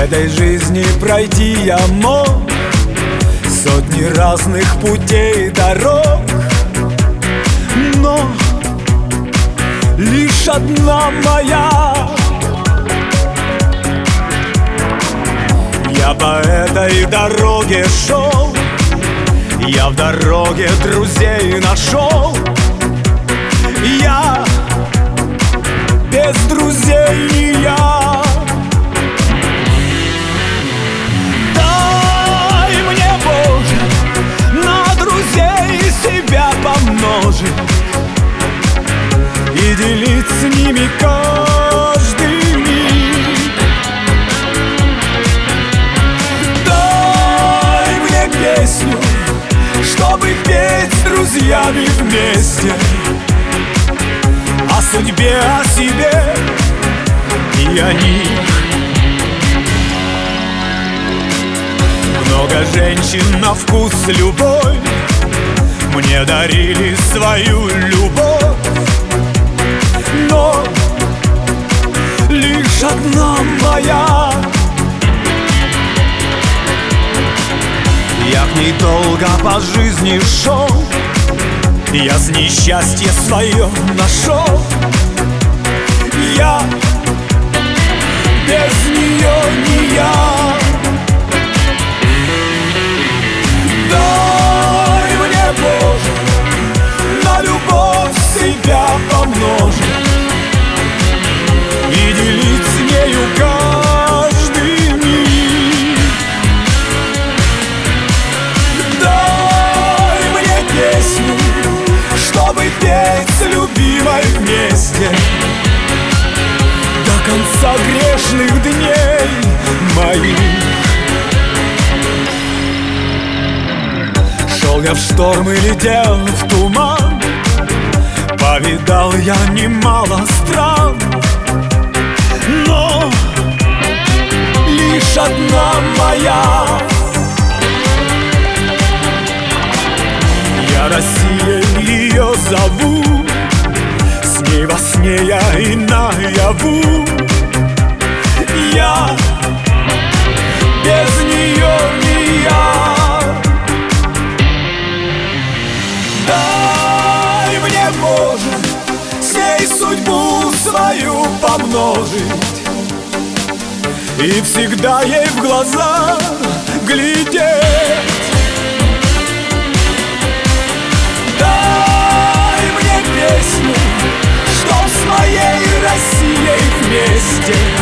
этой жизни пройти я мог сотни разных путей и дорог, но лишь одна моя. Я по этой дороге шел, я в дороге друзей нашел. Я без друзей не я. Дай мне, Боже, на друзей себя помножить и делить с ними каждый миг. Дай мне песню, чтобы петь с друзьями вместе о судьбе, о себе и о них. Много женщин на вкус любовь мне дарили свою любовь, но лишь одна моя. Я к ней долго по жизни шел, я с несчастье свое нашел. Я без нее не я. Дай мне, Боже, на любовь себя помножить и делить с нею каждый миг. Дай мне песню, чтобы петь с любимой вместе до конца грешных дней моих. Шел я в шторм и летел в туман, повидал я немало стран, но лишь одна моя. Я Россией ее зову, с ней во сне я и наяву. Я без нее не я. Дай мне, Боже, с ней судьбу свою помножить и всегда ей в глаза глядеть. Дай мне песню, чтоб с моей Россией вместе